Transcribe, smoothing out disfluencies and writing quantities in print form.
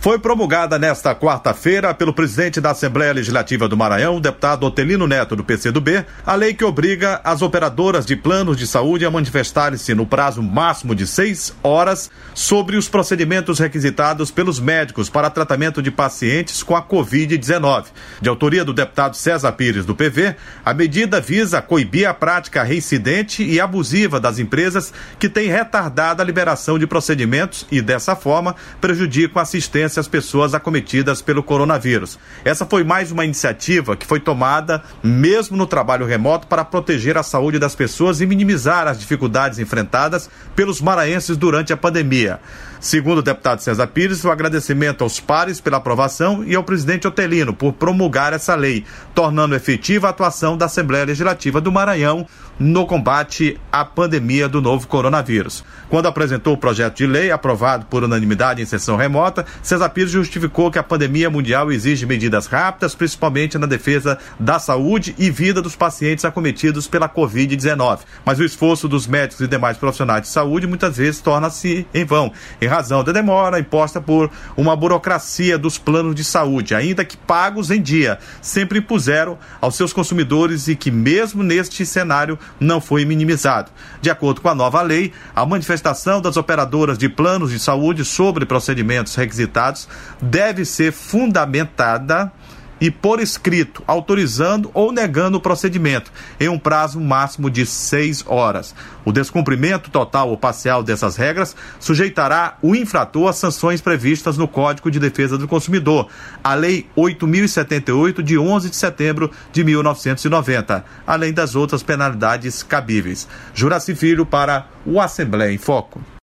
Foi promulgada nesta quarta-feira pelo presidente da Assembleia Legislativa do Maranhão, o deputado Otelino Neto, do PCdoB, a lei que obriga as operadoras de planos de saúde a manifestarem-se no prazo máximo de 6 horas sobre os procedimentos requisitados pelos médicos para tratamento de pacientes com a Covid-19. De autoria do deputado César Pires, do PV, a medida visa coibir a prática reincidente e abusiva das empresas que têm retardado a liberação de procedimentos e, dessa forma, prejudicam a assistência às pessoas acometidas pelo coronavírus. Essa foi mais uma iniciativa que foi tomada mesmo no trabalho remoto para proteger a saúde das pessoas e minimizar as dificuldades enfrentadas pelos maranhenses durante a pandemia. Segundo o deputado César Pires, o agradecimento aos pares pela aprovação e ao presidente Otelino por promulgar essa lei, tornando efetiva a atuação da Assembleia Legislativa do Maranhão no combate à pandemia do novo coronavírus. Quando apresentou o projeto de lei, aprovado por unanimidade em sessão remota, César Pires justificou que a pandemia mundial exige medidas rápidas, principalmente na defesa da saúde e vida dos pacientes acometidos pela Covid-19. Mas o esforço dos médicos e demais profissionais de saúde muitas vezes torna-se em vão, em razão da demora imposta por uma burocracia dos planos de saúde, ainda que pagos em dia, sempre impuseram aos seus consumidores e que mesmo neste cenário não foi minimizado. De acordo com a nova lei, a manifestação das operadoras de planos de saúde sobre procedimentos requisitados deve ser fundamentada e por escrito, autorizando ou negando o procedimento, em um prazo máximo de 6 horas. O descumprimento total ou parcial dessas regras sujeitará o infrator às sanções previstas no Código de Defesa do Consumidor, a Lei 8.078, de 11 de setembro de 1990, além das outras penalidades cabíveis. Juraci Filho para o Assembleia em Foco.